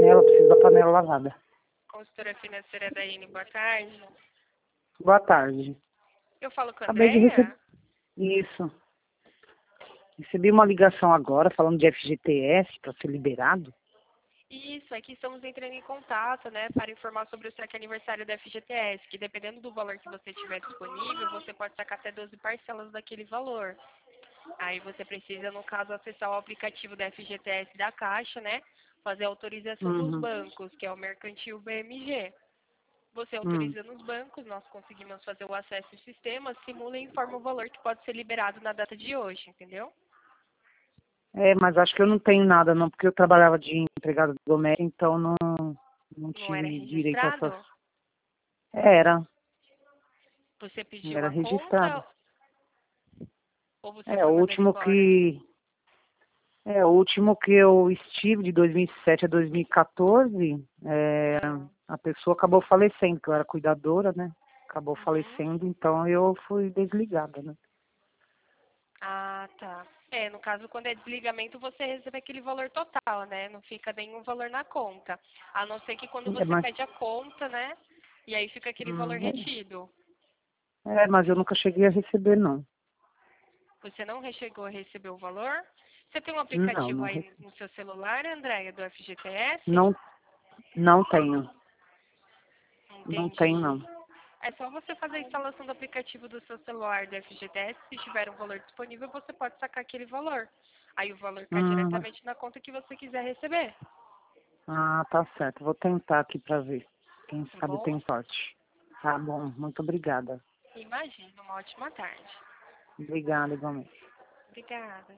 panela, preciso da panela lavada. Consultora financeira da INE, boa tarde. Boa tarde. Eu falo com a Acabei de Andréia? receber. Isso. Recebi uma ligação agora falando de FGTS para ser liberado. Isso, aqui estamos entrando em contato, né, para informar sobre o saque aniversário da FGTS, que dependendo do valor que você tiver disponível, você pode sacar até 12 parcelas daquele valor. Aí você precisa, no caso, acessar o aplicativo da FGTS da Caixa, né, fazer a autorização nos Uhum. bancos, que é o Mercantil BMG. Você Hum. autoriza nos bancos, nós conseguimos fazer o acesso ao sistema, simula e informa o valor que pode ser liberado na data de hoje, entendeu? Mas acho que eu não tenho nada não, porque eu trabalhava de empregada doméstica, então não Não era tive direito a essas. registrado? Era Você pediu era a registrado. conta ou você É, o foi mandado último embora? que o último que eu estive de 2007 a 2014, Ah, a pessoa acabou falecendo, que eu era cuidadora, né? Acabou uhum. falecendo, então eu fui desligada, né? Ah, tá. É, no caso, quando é desligamento, você recebe aquele valor total, né? Não fica nenhum valor na conta. A não ser que quando É, você mas, pede a conta, né? E aí fica aquele valor hum, retido. mas eu nunca cheguei a receber, não. Você não chegou a receber o valor? Você tem um Não, aplicativo aí no seu celular, Andréia, do FGTS? não, não tenho. Não tenho, Entendi. não. É só você fazer a instalação do aplicativo do seu celular do FGTS. Se tiver um valor disponível, você pode sacar aquele valor. Aí o valor cai Hum, diretamente na conta que você quiser receber. tá certo. Vou tentar aqui pra ver. Quem Tá sabe bom? tem sorte. Tá bom, muito obrigada. Imagina, uma ótima tarde. Obrigada, igualmente. Obrigada.